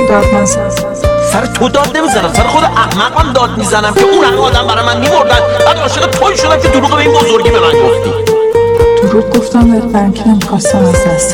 داد نزن. سر تو داد نمیزنم، سر خود احمقم داد میزنم که اون همه آدم برای من میمردن، بعد عاشق توی شدم که دروغ به این بزرگی به من گفتی. دروغ گفتم بهت برای که نمیخواستم از دست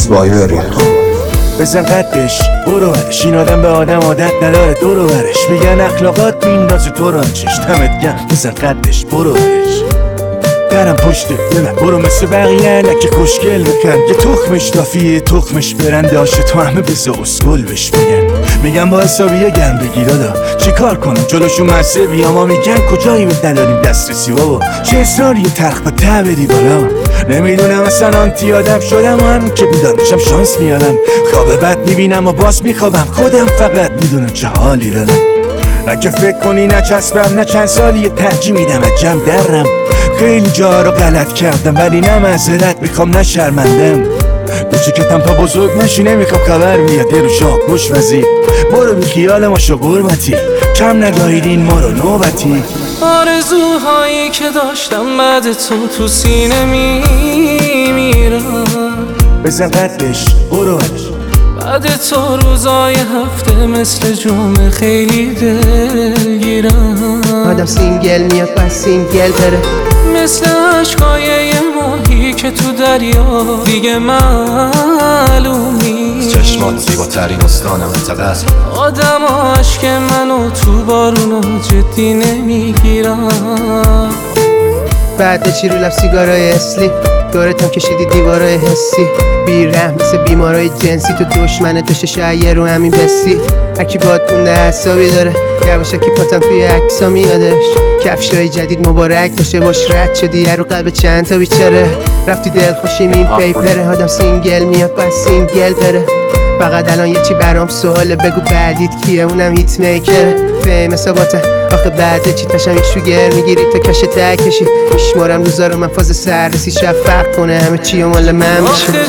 بزن قدش برو برش، این آدم به آدم عادت نداره دورو برش، میگن اخلاقات میندازه تو رو چش دمت گرم. بزن قدش برو برش، برم پشت دلم برو مثل بقیه علکی خوشگل بکن، یه تخمش دافیه تخمش برنده هاشه تو همه بزا اسکل بش میگن با حسابیه گرم بگیر دادا چی کار کنم جلوشون مزه بیام، ما میگن کجایی به نداریم دسترسی بابا، چه اصراری ترخ با ته بری بالا. نمیدونم اصلا آنتی آدم شدم و همین که بیدار میشم شانس میارم، خواب بد میبینم و باز میخوابم، خودم فقط میدونم چه حالی دارم. نه که فکر کنی نچسبم، نه چند سالی ترجیح میدم جمع درم، خیلی جا رو غلط کردم ولی نه معذرت میخوام نه شرمندم، کوچیکتم تا بزرگ نشی نمیخوام خبر بیاد رو شاه گوش وزیر، برو بی خیال ما شو قربتی، کم نگاهیدین ما رو نوبتی. آرزوهایی که داشتم بعد تو سینه میمیرم، بزن قدش برو برش، بعد تو روزای هفته مثل جمعه خیلی دلگیرم. آدم سینگل میاد پس سینگل بره، مثل عشقای یه ماهی که تو دریا دیگه معلوم نیست. چشمات زیباترین استانم انتقص، آدم عشق منو تو بارونو جدی نمیگیرم. بعد چی رو لب سیگارای اسلی، دورتم کشیدی دیوارای حسی، بیرحم مثل بیمارای جنسی، تو دشمن داشته شاید رو همین بسی. اکی باد مونده حسابی داره، یواشکی پاتم توی عکسا میادش، کفشای جدید مبارک باشه باش رد شدی رو قلب چند تا بیچاره، رفتی دل خوشیم این پیپره. آدم سینگل میاد باید سینگل بره، فقط الان یه چی برام سواله، بگو بعدیت کیه اونم هیت میکره. فهم حساباته آخه بعد چی تشم یک شوگر میگیری تا کش تکشی، میشمارم روزا رو من فاز سررسی شفق کنه همه چی و مال من میشه. آخه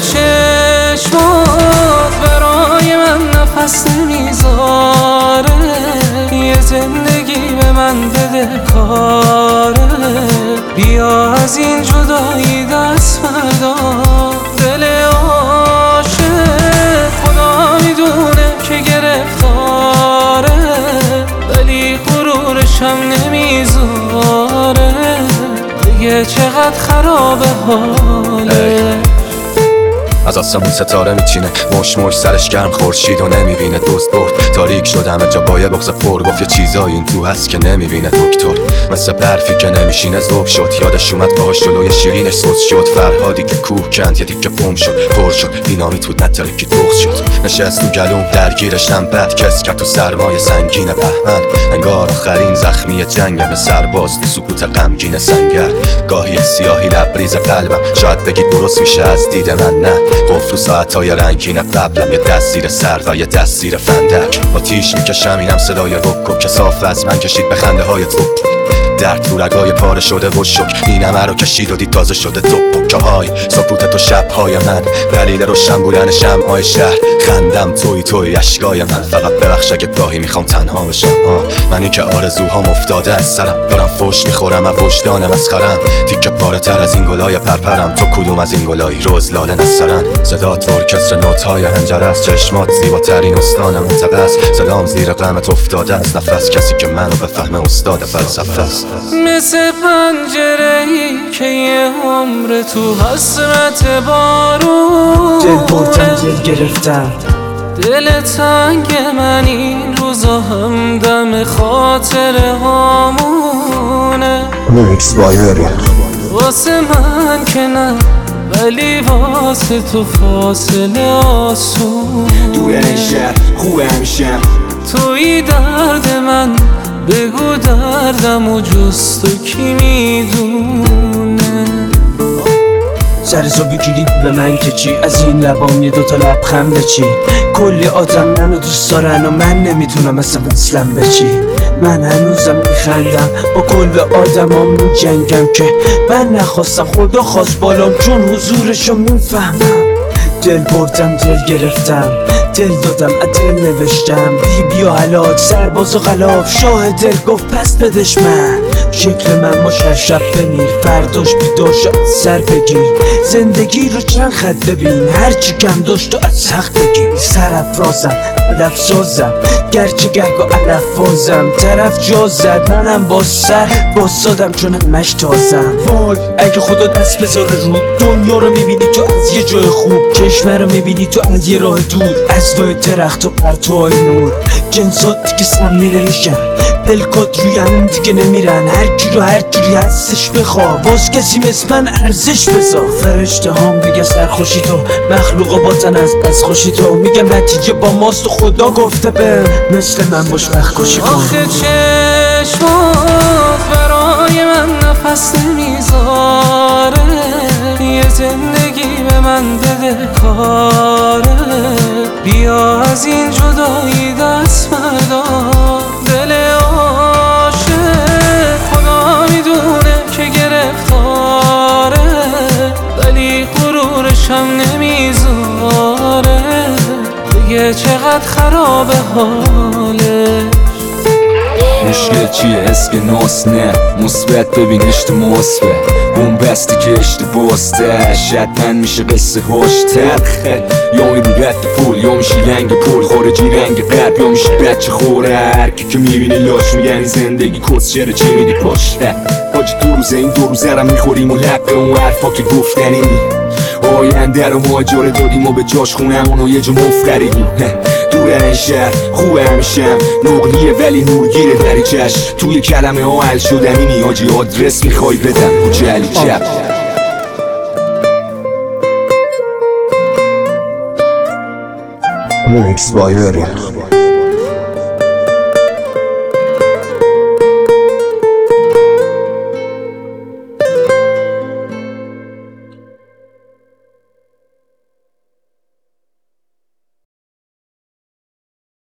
چشمات برای من نفس نمیذاره، یه زندگی به من بده کاره، بیا از این جدایی دست فردا. دل عاشق خدا میدونه که گرفتاره، ولی غرورشم نمیذاره دیگه چقدر خرابه حاله. از آسمون ستاره میچینه مش مش سرش گرم خورشید و نمیبینه، دوست برد تاریک شد همه جا با یه بغض پر، گفت یه چیزایی این تو هست که نمیبینه دکتر، مثل برفی که نمیشینه ذوب شد، یادش اومد باهاش جلوی شیرینش سوز شد، فرهادی که کوه کند یه دیگه قم شد پر شد، بینامی تو نترکی دخت شد، نشست تو گلوم درگیرشم بد کس کرد تو سرمای سنگین بهمن، انگار آخرین زخمی جنگم به سرباز تو سکوت غمگین سنگر، گاهی سیاهی لبریز قلبم شاید بگید درست میشه از دید من، نه قفل رو ساعتهای رنگین قبلم، یه دست زیر سر و یه دست زیر فندک، آتیش میکشم اینم صدای رک که صاف از من کشید به خنده های تو، درد تو رگای پاره شده و شک، این همه رو کشید و دید تازه شده تو پکه های سکوت تو شبهای من، دلیل روشن بودن شمعای شهر، خندم توی اشکای من، فقط ببخش اگه گاهی میخوام تنها بشم، منی که آرزوهام افتاده از سرم، دارم فوش میخورم از وجدان مسخرم، تیکه پاره تر از این گلای پرپرم، تو کدوم از این گلایی روز لاله نسرن، صدات ارکستر نوت‌های هنجره است، چشمات زیباترین استانم انتقص، صدام زیر غمت افتاده از نفس، کسی که منو بفهمه استاد فلسفه است. مثل پنجره‌ای که یه عمر تو حسرت بارون، دل بردم دل گرفتم، دل تنگ من این روزا همدم خاطره هامونه، واسه من که نه ولی واسه تو فاصله آسونه، توی این شهر خوبه همیشم، توی درد من بگو دردم و جز تو کی میدونه. سرزو بگیری به من که چی، از این لبام یه دوتا لبخند بچی، کلی آدم منو دوست دارن و من نمیتونم اصلا بچی، من هنوزم میخندم با کل آدمام میجنگم که من نخواستم خدا خواست بالام چون حضورشو میفهمم، دل بردم دل گرفتم، دل دادم دل نوشتم بیا حلاج سرباز و غلاف شاه دل گفت پس بدش من شکل من ما شب بمیر فرداش بیدار شد سر بگیر زندگی رو چند خط ببین هرچی کم داشت و از حق بگیر سرافرازم علف سازم گرچه گرگا علف بازم طرف جا زد منم با سر بازدادم چون همش تازم وای اگه خدا دست بذاره رو دنیا رو میبینی تو از یه جای خوب کشور رو میبینی تو از یه راه دور از وای درخت و پرتوهای نور جنسات دیگه سمی نمیشن دلکات روی هم دیگه نمیرن هر کی رو هر جوری هستش بخوا باز کسی مثل من ارزش بذار فرشته هم بگه سرخوشی تو مخلوقا بازن از خوشی تو میگم نتیجه با ماست و خدا گفته به مثل من باش وقت کشی کن آخه چشمات برای من نفس نمیذاره یه زندگی به من بده کاره بیا از این جدایی دست بردار دل عاشق خدا میدونه که گرفتاره ولی غرورشم نمیذاره بگه چقدر خرابه حالش مشکل چیه اسک ناس نه مثبت ببینش تو مثبت اون بستی که اشتباهسته شاید من میشه قصه هاش تلخه یا میری رد پول یا میشی لنگ پول خارجی رنگ قلب یا میشی بچه خوره هرکی که میبینی لاش میگن زندگی کسچره چی میدی پاشته حاجی دو روزه این دو روزه رو میخوریم و لقه اون حرفا که گفتنی آینده رو ماجره دادیم و به جاش خونمون و یه جا مفقریدیم دور این شهر خوبه همیشم نقلیه ولی نورگیره دریچش توی کلمه ها حل شدم اینی حاجی آدرس میخوای بدم کوچه علی چپ Mix by Uri